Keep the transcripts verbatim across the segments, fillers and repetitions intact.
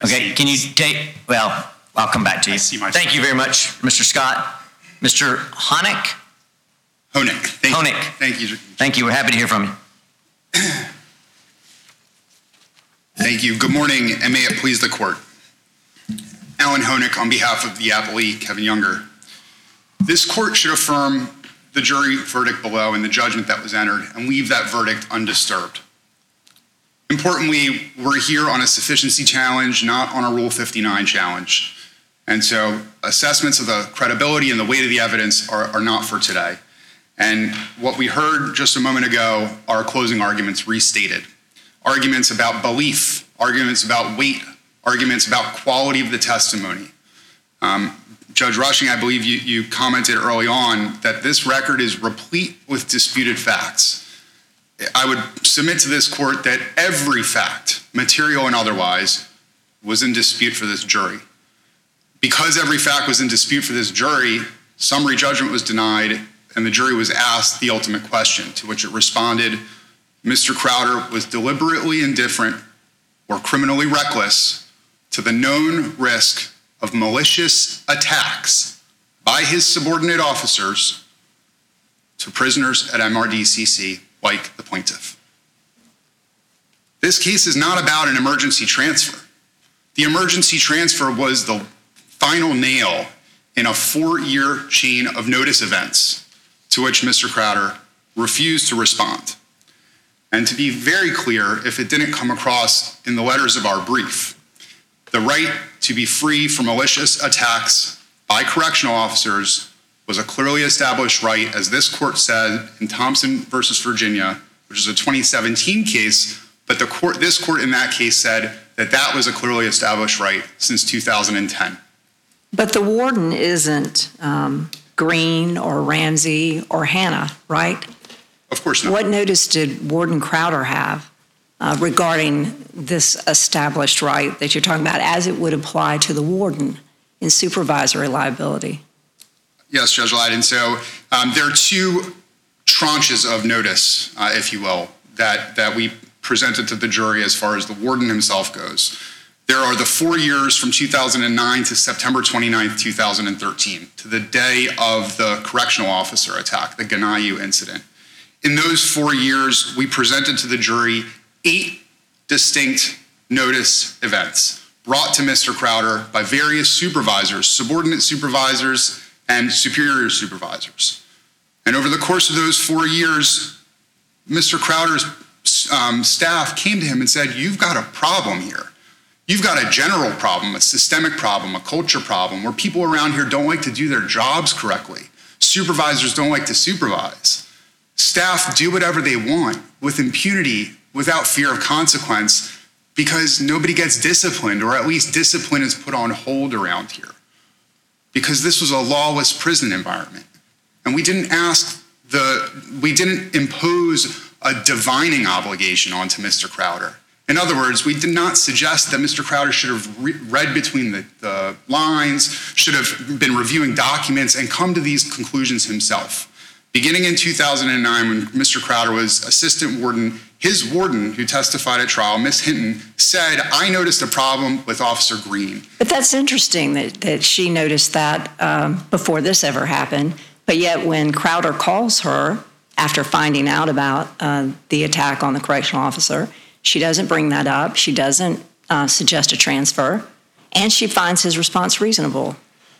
Okay, can you take, well, I'll come back to you. I see my Thank you very much, Mister Scott. Mister Honig? Honig. Thank Honig. You. Thank you. Thank you. We're happy to hear from you. Thank you. Good morning, and may it please the court. Alan Honig on behalf of the appellee, Kevin Younger. This court should affirm the jury verdict below and the judgment that was entered and leave that verdict undisturbed. Importantly, we're here on a sufficiency challenge, not on a Rule fifty-nine challenge. And so assessments of the credibility and the weight of the evidence are, are not for today. And what we heard just a moment ago are closing arguments restated. Arguments about belief, arguments about weight, arguments about quality of the testimony. Um, Judge Rushing, I believe you, you commented early on that this record is replete with disputed facts. I would submit to this court that every fact, material and otherwise, was in dispute for this jury. Because every fact was in dispute for this jury, summary judgment was denied, and the jury was asked the ultimate question, to which it responded, Mister Crowder was deliberately indifferent or criminally reckless to the known risk of malicious attacks by his subordinate officers to prisoners at M R D C C like the plaintiff. This case is not about an emergency transfer. The emergency transfer was the final nail in a four-year chain of notice events to which Mister Crowder refused to respond. And to be very clear, if it didn't come across in the letters of our brief, the right to be free from malicious attacks by correctional officers was a clearly established right, as this court said in Thompson versus Virginia, which is a twenty seventeen case, but the court, this court in that case said that that was a clearly established right since two thousand ten. But the warden isn't um, Green or Ramsey or Hannah, right? Of course not. What notice did Warden Crowder have uh, regarding this established right that you're talking about as it would apply to the warden in supervisory liability? Yes, Judge Leiden. So um, there are two tranches of notice, uh, if you will, that, that we presented to the jury as far as the warden himself goes. There are the four years from two thousand nine to September twenty-ninth, two thousand thirteen, to the day of the correctional officer attack, the Ganayu incident. In those four years, we presented to the jury eight distinct notice events brought to Mister Crowder by various supervisors, subordinate supervisors, and superior supervisors. And over the course of those four years, Mister Crowder's um, staff came to him and said, you've got a problem here. You've got a general problem, a systemic problem, a culture problem, where people around here don't like to do their jobs correctly. Supervisors don't like to supervise. Staff do whatever they want with impunity, without fear of consequence, because nobody gets disciplined, or at least discipline is put on hold around here. Because this was a lawless prison environment. And we didn't ask the, we didn't impose a divining obligation onto Mister Crowder. In other words, we did not suggest that Mister Crowder should have re- read between the, the lines, should have been reviewing documents and come to these conclusions himself. Beginning in two thousand nine, when Mister Crowder was assistant warden, his warden, who testified at trial, Miz Hinton, said, I noticed a problem with Officer Green. But that's interesting that, that she noticed that um, before this ever happened. But yet when Crowder calls her after finding out about uh, the attack on the correctional officer, she doesn't bring that up. She doesn't uh, suggest a transfer. And she finds his response reasonable.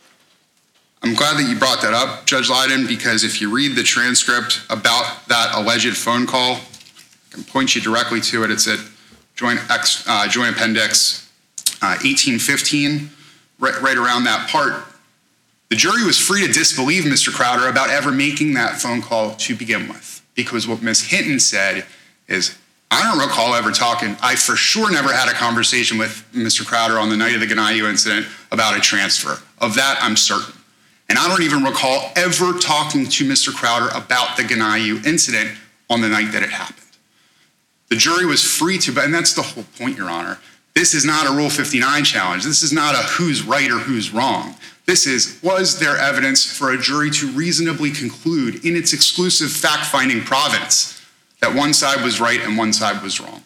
I'm glad that you brought that up, Judge Leiden, because if you read the transcript about that alleged phone call, I can point you directly to it. It's at Joint, Ex, uh, Joint Appendix uh, eighteen fifteen, right, right around that part. The jury was free to disbelieve Mister Crowder about ever making that phone call to begin with, because what Miz Hinton said is, I don't recall ever talking, I for sure never had a conversation with Mister Crowder on the night of the Ganayu incident about a transfer. Of that, I'm certain. And I don't even recall ever talking to Mister Crowder about the Ganayu incident on the night that it happened. The jury was free to, and that's the whole point, Your Honor. This is not a Rule fifty-nine challenge. This is not a who's right or who's wrong. This is, was there evidence for a jury to reasonably conclude in its exclusive fact-finding province that one side was right and one side was wrong?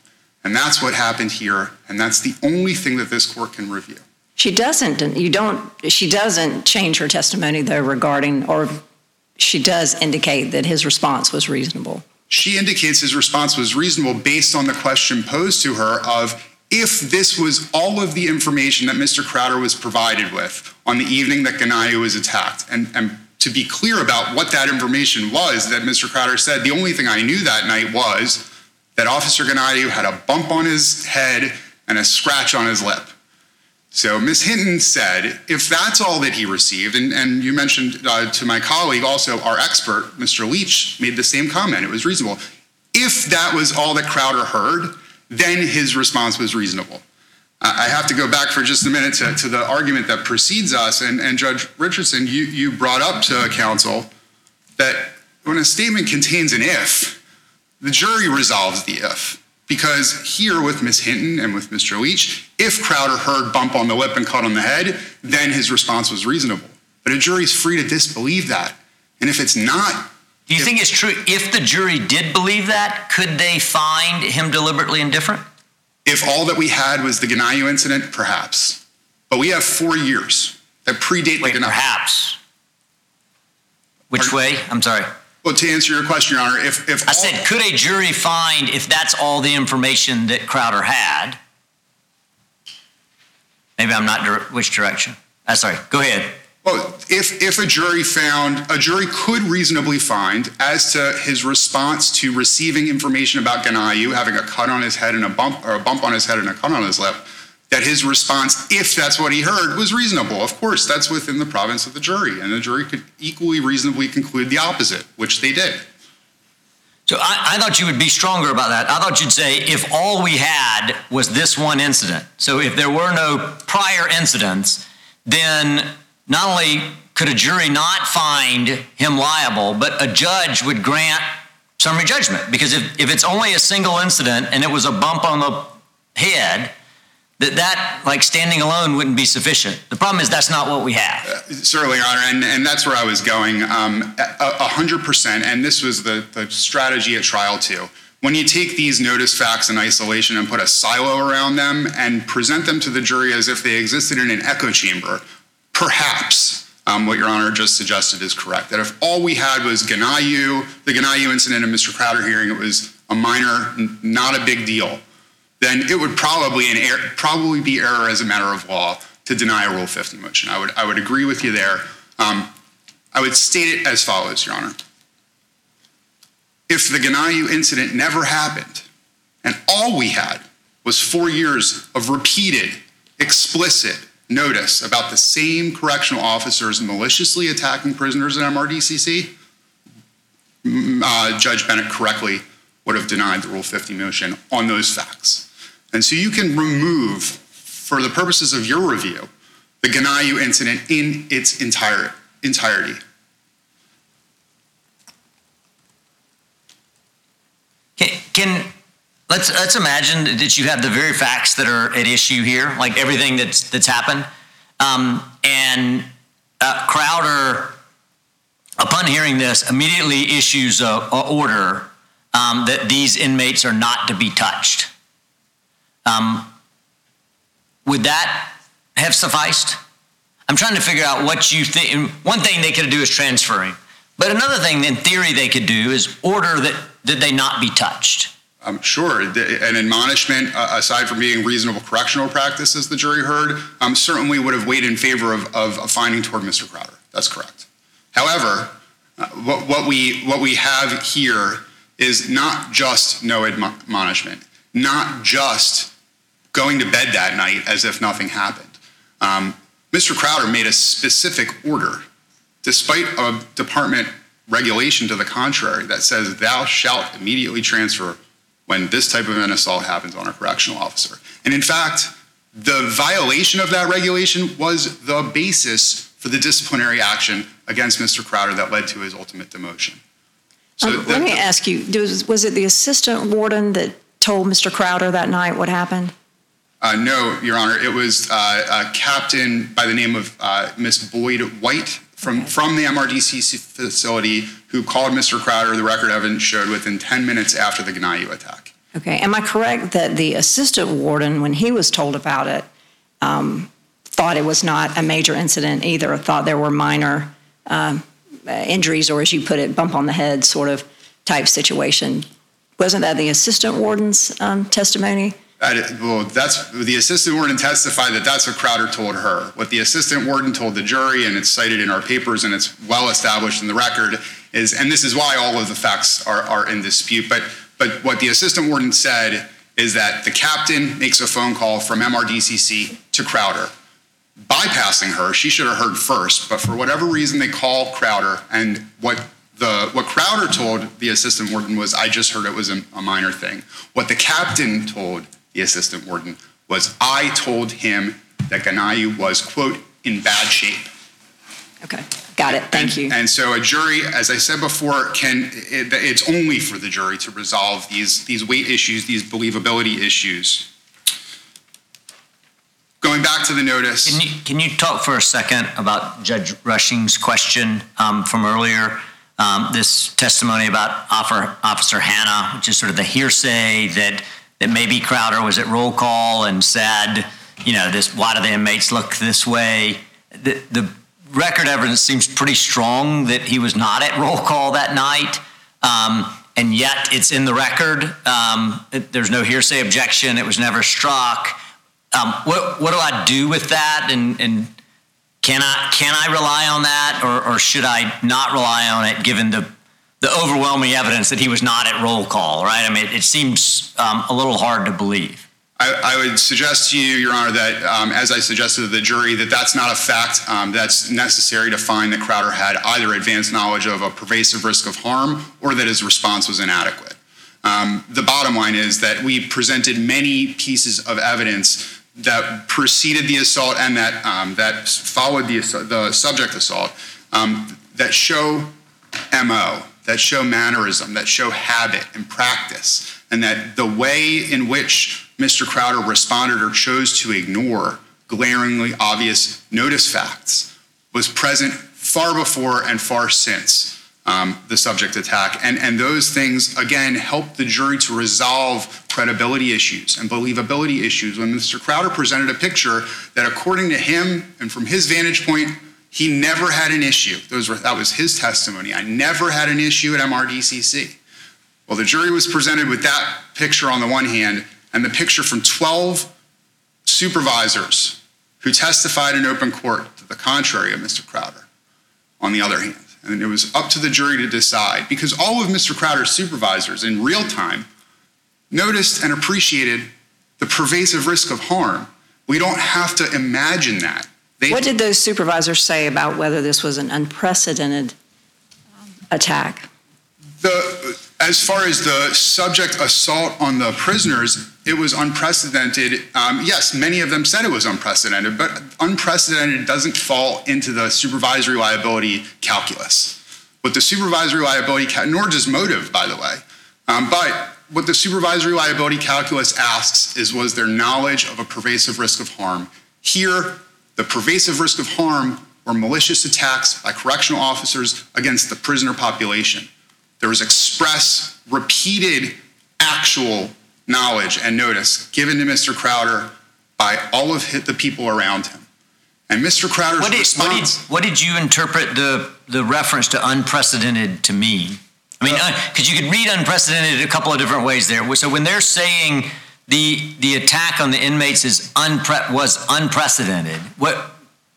And that's what happened here, and that's the only thing that this court can review. She doesn't, you don't, she doesn't change her testimony, though, regarding, or she does indicate that his response was reasonable. She indicates his response was reasonable based on the question posed to her of if this was all of the information that Mister Crowder was provided with on the evening that Ghanaiu was attacked. And, and to be clear about what that information was that Mister Crowder said, the only thing I knew that night was that Officer Ghanaiu had a bump on his head and a scratch on his lip. So Miz Hinton said, if that's all that he received, and, and you mentioned uh, to my colleague also, our expert, Mister Leach, made the same comment, it was reasonable. If that was all that Crowder heard, then his response was reasonable. Uh, I have to go back for just a minute to, to the argument that precedes us, and, and Judge Richardson, you, you brought up to counsel that when a statement contains an if, the jury resolves the if. Because here with Miz Hinton and with Mister Leach, if Crowder heard bump on the lip and cut on the head, then his response was reasonable. But a jury's free to disbelieve that. And if it's not... Do you if, think it's true, if the jury did believe that, could they find him deliberately indifferent? If all that we had was the Ghanaiu incident, perhaps. But we have four years that predate Wait, the Ghanaiu. perhaps. Which Pardon? way? I'm sorry. Well, to answer your question, Your Honor, if... if I said, could a jury find, if that's all the information that Crowder had? Maybe I'm not, dir- which direction? Uh, sorry, go ahead. Well, if, if a jury found, a jury could reasonably find as to his response to receiving information about Ghanaiu, having a cut on his head and a bump, or a bump on his head and a cut on his lip, that his response, if that's what he heard, was reasonable. Of course, that's within the province of the jury, and the jury could equally reasonably conclude the opposite, which they did. So I, I thought you would be stronger about that. I thought you'd say if all we had was this one incident, so if there were no prior incidents, then not only could a jury not find him liable, but a judge would grant summary judgment. Because if, if it's only a single incident and it was a bump on the head, that that, like, standing alone wouldn't be sufficient. The problem is that's not what we have. Uh, certainly, Your Honor, and, and that's where I was going, um, a, a hundred percent, and this was the, the strategy at trial too. When you take these notice facts in isolation and put a silo around them and present them to the jury as if they existed in an echo chamber, perhaps um, what Your Honor just suggested is correct. That if all we had was Ghanaiu, the Ghanaiu incident in Mister Crowder hearing, it was a minor, n- not a big deal, then it would probably an er- probably be error as a matter of law to deny a Rule fifty motion. I would I would agree with you there. Um, I would state it as follows, Your Honor. If the Ghanaiu incident never happened, and all we had was four years of repeated, explicit notice about the same correctional officers maliciously attacking prisoners at M R D C C, uh, Judge Bennett correctly would have denied the Rule fifty motion on those facts. And so you can remove, for the purposes of your review, the Ghanaiu incident in its entire, entirety. Can, can let's let's imagine that you have the very facts that are at issue here, like everything that's that's happened, um, and uh, Crowder, upon hearing this, immediately issues a, a order um, that these inmates are not to be touched. Um, would that have sufficed? I'm trying to figure out what you think. One thing they could do is transfer him. But another thing, in theory, they could do is order that, that they not be touched. Um, sure, an admonishment, uh, aside from being reasonable correctional practice, as the jury heard, um, certainly would have weighed in favor of, of a finding toward Mister Crowder. That's correct. However, uh, what, what, we, what we have here is not just no admonishment, not just going to bed that night as if nothing happened. Um, Mister Crowder made a specific order, despite a department regulation to the contrary that says thou shalt immediately transfer when this type of an assault happens on a correctional officer. And in fact, the violation of that regulation was the basis for the disciplinary action against Mister Crowder that led to his ultimate demotion. So um, the, let me the, ask you, was, was it the assistant warden that told Mister Crowder that night what happened? Uh, no, Your Honor. It was uh, a captain by the name of uh, Miss Boyd White from, Okay. from the M R D C C facility who called Mister Crowder, the record evidence showed, within ten minutes after the Ghanaiu attack. Okay. Am I correct that the assistant warden, when he was told about it, um, thought it was not a major incident either, thought there were minor um, injuries, or as you put it, bump on the head sort of type situation? Wasn't that the assistant warden's um, testimony? That, well, that's the assistant warden testified that that's what Crowder told her. What the assistant warden told the jury, and it's cited in our papers and it's well established in the record, is, and this is why all of the facts are, are in dispute, but but what the assistant warden said is that the captain makes a phone call from M R D C C to Crowder, bypassing her. She should have heard first, but for whatever reason they call Crowder, and what the what Crowder told the assistant warden was, I just heard it was a, a minor thing. What the captain told the assistant warden was, I told him that Ganayu was, quote, in bad shape. Okay, got it. Thank and, you. And so a jury, as I said before, can it, it's only for the jury to resolve these, these weight issues, these believability issues. Going back to the notice. Can you, can you talk for a second about Judge Rushing's question um, from earlier? Um, this testimony about Officer Hanna, which is sort of the hearsay that that maybe Crowder was at roll call and said, you know, this, why do the inmates look this way? The, the record evidence seems pretty strong that he was not at roll call that night, um, and yet it's in the record. Um, it, there's no hearsay objection. It was never struck. Um, what, what do I do with that? And, and can I can I rely on that, or, or should I not rely on it, given the the overwhelming evidence that he was not at roll call, right? I mean, it, it seems um, a little hard to believe. I, I would suggest to you, Your Honor, that um, as I suggested to the jury, that that's not a fact um, that's necessary to find that Crowder had either advanced knowledge of a pervasive risk of harm or that his response was inadequate. Um, the bottom line is that we presented many pieces of evidence that preceded the assault and that um, that followed the, the subject assault um, that show M O, that show mannerism, that show habit and practice, and that the way in which Mister Crowder responded or chose to ignore glaringly obvious notice facts was present far before and far since um, the subject attack. And, and those things, again, helped the jury to resolve credibility issues and believability issues when Mister Crowder presented a picture that, according to him and from his vantage point, he never had an issue. Those were, that was his testimony. I never had an issue at M R D C C. Well, the jury was presented with that picture on the one hand and the picture from twelve supervisors who testified in open court to the contrary of Mister Crowder on the other hand. And it was up to the jury to decide, because all of Mister Crowder's supervisors in real time noticed and appreciated the pervasive risk of harm. We don't have to imagine that. They, what did those supervisors say about whether this was an unprecedented attack? The, as far as the subject assault on the prisoners, it was unprecedented. Um, yes, many of them said it was unprecedented, but unprecedented doesn't fall into the supervisory liability calculus. What the supervisory liability, nor does motive, by the way, um, but what the supervisory liability calculus asks is, was there knowledge of a pervasive risk of harm? Here, the pervasive risk of harm were malicious attacks by correctional officers against the prisoner population. There was express, repeated, actual knowledge and notice given to Mister Crowder by all of the people around him. And Mister Crowder's what did, response... What did, what did you interpret the, the reference to unprecedented to mean? I mean, because uh, you could read unprecedented a couple of different ways there. So when they're saying the the attack on the inmates is unpre- was unprecedented, what?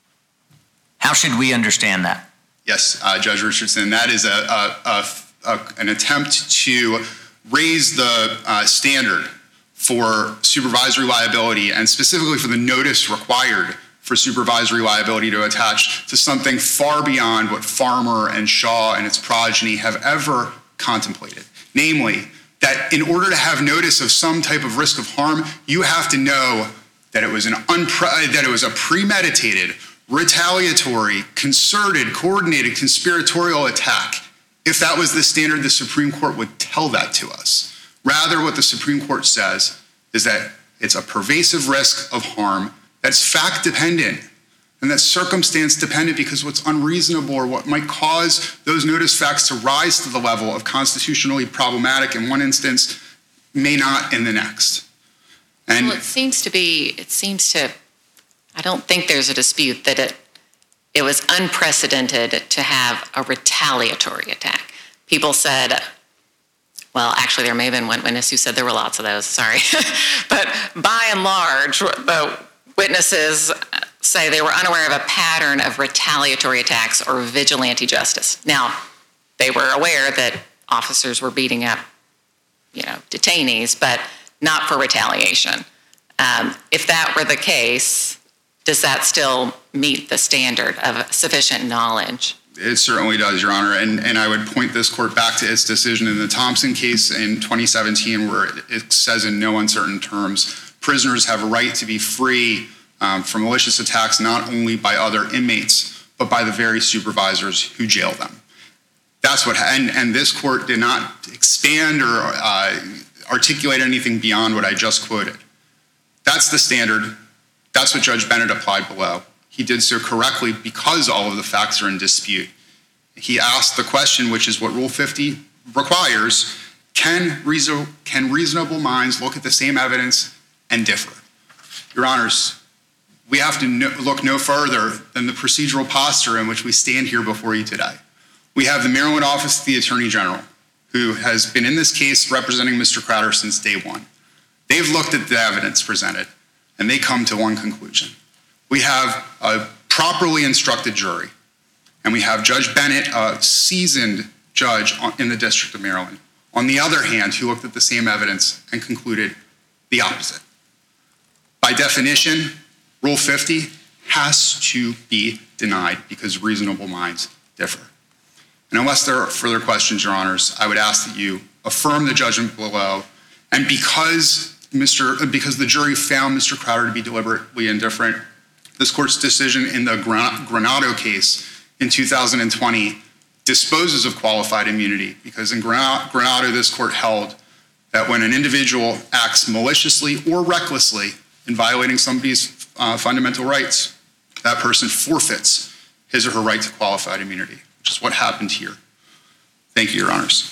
How should we understand that? Yes, uh, Judge Richardson, that is a, a, a, a an attempt to raise the uh, standard for supervisory liability, and specifically for the notice required for supervisory liability to attach to something far beyond what Farmer and Shaw and its progeny have ever contemplated. Namely, that in order to have notice of some type of risk of harm, you have to know that it was an unpre- that it was a premeditated, retaliatory, concerted, coordinated, conspiratorial attack. If that was the standard, the Supreme Court would tell that to us. Rather, what the Supreme Court says is that it's a pervasive risk of harm that's fact-dependent and that's circumstance-dependent, because what's unreasonable or what might cause those notice facts to rise to the level of constitutionally problematic in one instance may not in the next. And well, it seems to be, it seems to, I don't think there's a dispute that it, it was unprecedented to have a retaliatory attack. People said, well, actually, there may have been one witness who said there were lots of those, sorry. But by and large, the witnesses say they were unaware of a pattern of retaliatory attacks or vigilante justice. Now, they were aware that officers were beating up, you know, detainees, but not for retaliation. Um, if that were the case, does that still meet the standard of sufficient knowledge? It certainly does, Your Honor. And, and I would point this court back to its decision in the Thompson case in twenty seventeen, where it, it says in no uncertain terms, prisoners have a right to be free um, from malicious attacks not only by other inmates, but by the very supervisors who jail them. That's what, and, and this court did not expand or uh, articulate anything beyond what I just quoted. That's the standard. That's what Judge Bennett applied below. He did so correctly because all of the facts are in dispute. He asked the question, which is what Rule fifty requires, can, reason, can reasonable minds look at the same evidence and differ? Your Honors, we have to no, look no further than the procedural posture in which we stand here before you today. We have the Maryland Office of the Attorney General, who has been in this case representing Mister Crowder since day one. They've looked at the evidence presented, and they come to one conclusion. We have a properly instructed jury, and we have Judge Bennett, a seasoned judge in the District of Maryland, on the other hand, who looked at the same evidence and concluded the opposite. By definition, Rule fifty has to be denied because reasonable minds differ. And unless there are further questions, Your Honors, I would ask that you affirm the judgment below, and because Mister because the jury found Mister Crowder to be deliberately indifferent, this court's decision in the Granado case in two thousand twenty disposes of qualified immunity, because in Granado, this court held that when an individual acts maliciously or recklessly in violating somebody's uh, fundamental rights, that person forfeits his or her right to qualified immunity, which is what happened here. Thank you, Your Honors.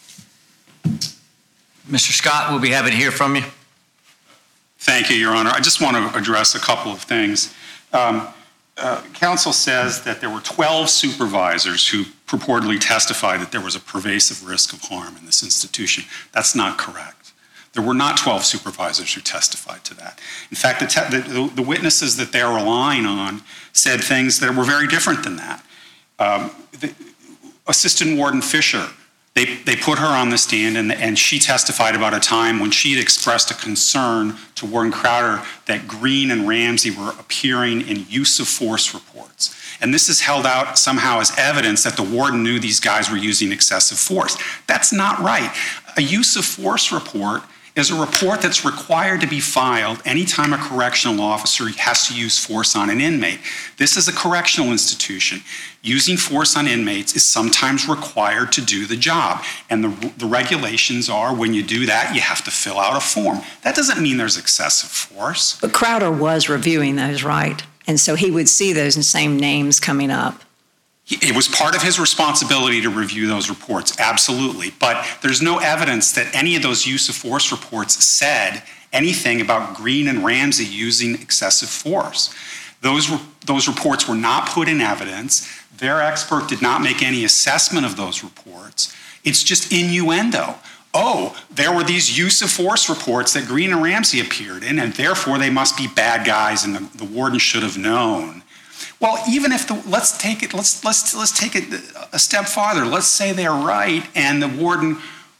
Mister Scott, we'll be happy to hear from you. Thank you, Your Honor. I just want to address a couple of things. Um, uh, counsel says that there were twelve supervisors who purportedly testified that there was a pervasive risk of harm in this institution. That's not correct. There were not twelve supervisors who testified to that. In fact, the, te- the, the witnesses that they're relying on said things that were very different than that. Um, the, Assistant Warden Fisher, They, they put her on the stand, and, and she testified about a time when she had expressed a concern to Warden Crowder that Green and Ramsey were appearing in use of force reports. And this is held out somehow as evidence that the warden knew these guys were using excessive force. That's not right. A use of force report is a report that's required to be filed anytime a correctional officer has to use force on an inmate. This is a correctional institution. Using force on inmates is sometimes required to do the job. And the, the regulations are, when you do that, you have to fill out a form. That doesn't mean there's excessive force. But Crowder was reviewing those, right? And so he would see those same names coming up. It was part of his responsibility to review those reports, absolutely. But there's no evidence that any of those use of force reports said anything about Green and Ramsey using excessive force. Those, those reports were not put in evidence. Their expert did not make any assessment of those reports. It's just innuendo. Oh, there were these use of force reports that Green and Ramsey appeared in, and therefore they must be bad guys, and the, the warden should have known. Well, even if the, let's take it, let's let's let's take it a step farther. Let's say they're right, and the warden,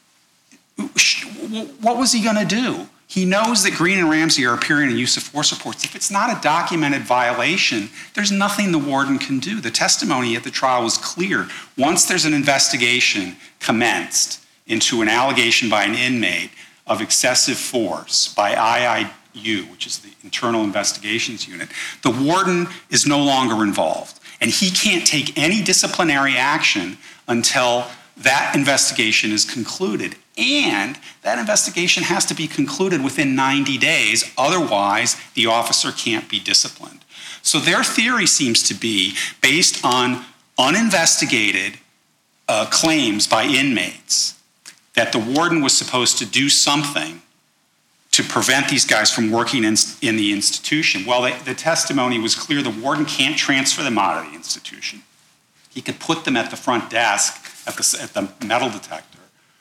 what was he going to do? He knows that Green and Ramsey are appearing in use of force reports. If it's not a documented violation, there's nothing the warden can do. The testimony at the trial was clear. Once there's an investigation commenced into an allegation by an inmate of excessive force by I I U, which is the Internal Investigations Unit, the warden is no longer involved, and he can't take any disciplinary action until that investigation is concluded. And that investigation has to be concluded within ninety days, otherwise the officer can't be disciplined. So their theory seems to be based on uninvestigated uh, claims by inmates that the warden was supposed to do something to prevent these guys from working in, in the institution. Well, the, the testimony was clear. The warden can't transfer them out of the institution. He could put them at the front desk at the, at the metal detector,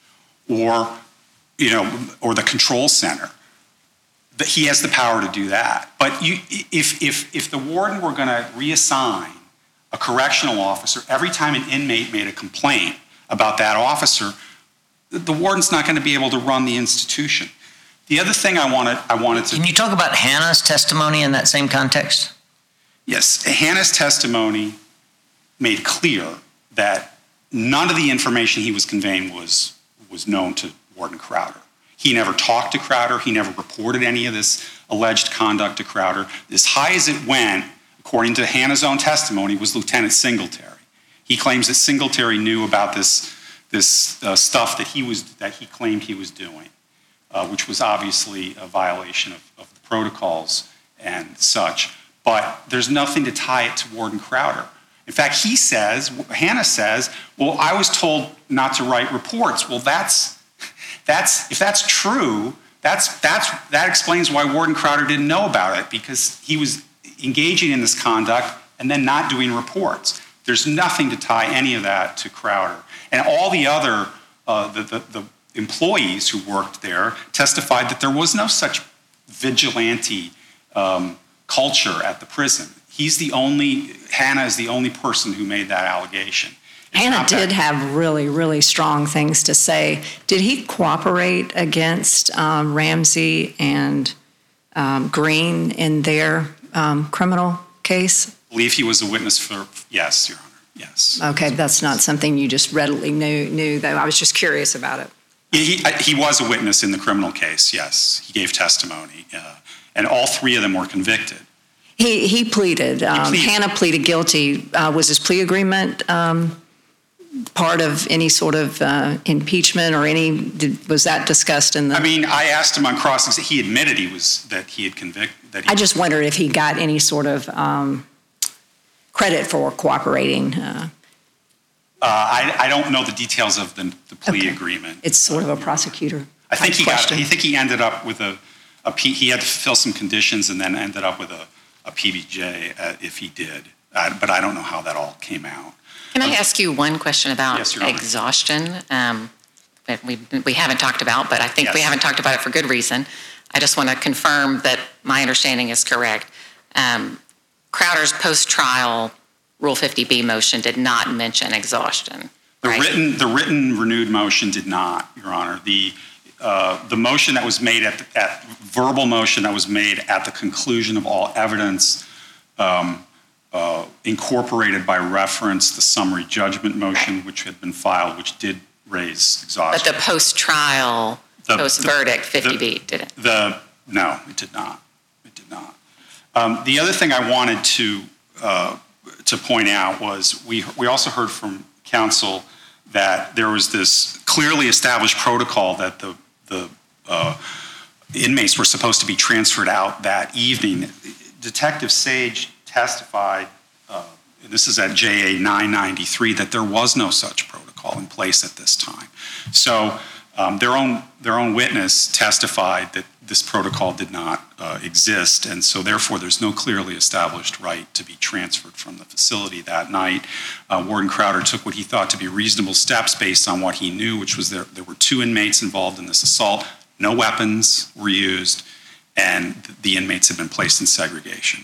or, you know, or the control center. That he has the power to do that. But you, if, if, if the warden were going to reassign a correctional officer every time an inmate made a complaint about that officer, the warden's not going to be able to run the institution. The other thing I wanted, I wanted to... Can you talk about Hannah's testimony in that same context? Yes, Hannah's testimony made clear that none of the information he was conveying was, was known to Warden Crowder. He never talked to Crowder. He never reported any of this alleged conduct to Crowder. As high as it went, according to Hannah's own testimony, was Lieutenant Singletary. He claims that Singletary knew about this, this uh, stuff that he, was, that he claimed he was doing, uh, which was obviously a violation of, of the protocols and such. But there's nothing to tie it to Warden Crowder. In fact, he says, Hannah says, well, I was told not to write reports. Well, that's, that's if that's true, that's, that's, that explains why Warden Crowder didn't know about it, because he was engaging in this conduct and then not doing reports. There's nothing to tie any of that to Crowder. And all the other, uh, the, the, the employees who worked there testified that there was no such vigilante um, culture at the prison. He's the only, Hannah is the only person who made that allegation. It's Hannah not did that- have really, really strong things to say. Did he cooperate against um, Ramsey and um, Green in their um, criminal case? I believe he was a witness for, yes, Your Honor, yes. Okay, that's not something you just readily knew, knew though. I was just curious about it. He, he, he was a witness in the criminal case, yes. He gave testimony, uh, and all three of them were convicted. He, he pleaded. Um, pleaded. Hannah pleaded guilty. Uh, was his plea agreement um, part of any sort of uh, impeachment or any, did, was that discussed in the? I mean, I asked him on cross, he admitted he was, that he had convicted. That he I just wondered if he got any sort of um, credit for cooperating. Uh, Uh, I, I don't know the details of the, the plea Okay. agreement. it's sort of a prosecutor I think type he got. question. I think he ended up with a, a P, he had to fulfill some conditions and then ended up with a, a P B J uh, if he did. Uh, but I don't know how that all came out. Can I ask you one question about Yes, Your Honor. exhaustion? Um, that we, we haven't talked about, but I think we Yes. haven't talked about it for good reason. I just want to confirm that my understanding is correct. Um, Crowder's post-trial Rule fifty B motion did not mention exhaustion, The right? written, the written renewed motion did not, Your Honor. The, uh, the motion that was made at, the, at verbal motion that was made at the conclusion of all evidence um, uh, incorporated by reference the summary judgment motion which had been filed, which did raise But exhaustion. the post-trial, The- post-verdict the- fifty B didn't. The, no, it did not. It did not. Um, the other thing I wanted to uh, to point out was we we also heard from counsel that there was this clearly established protocol that the the uh, inmates were supposed to be transferred out that evening. Detective Sage testified, uh, and this is at J A nine ninety-three, that there was no such protocol in place at this time. So um, their own their own witness testified that this protocol did not uh, exist, and so therefore there's no clearly established right to be transferred from the facility that night. Uh, Warden Crowder took what he thought to be reasonable steps based on what he knew, which was there, there were two inmates involved in this assault, no weapons were used, and the inmates had been placed in segregation.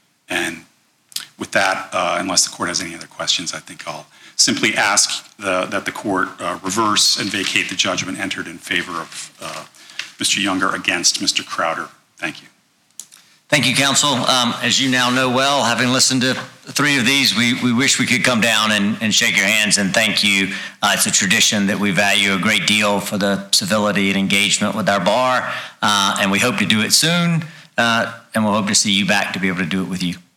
And with that, uh, unless the court has any other questions, I think I'll simply ask the, that the court uh, reverse and vacate the judgment entered in favor of uh, Mister Younger against Mister Crowder. Thank you. Thank you, counsel. Um, as you now know well, having listened to three of these, we, we wish we could come down and, and shake your hands and thank you. Uh, it's a tradition that we value a great deal for the civility and engagement with our bar, uh, and we hope to do it soon, uh, and we'll hope to see you back to be able to do it with you.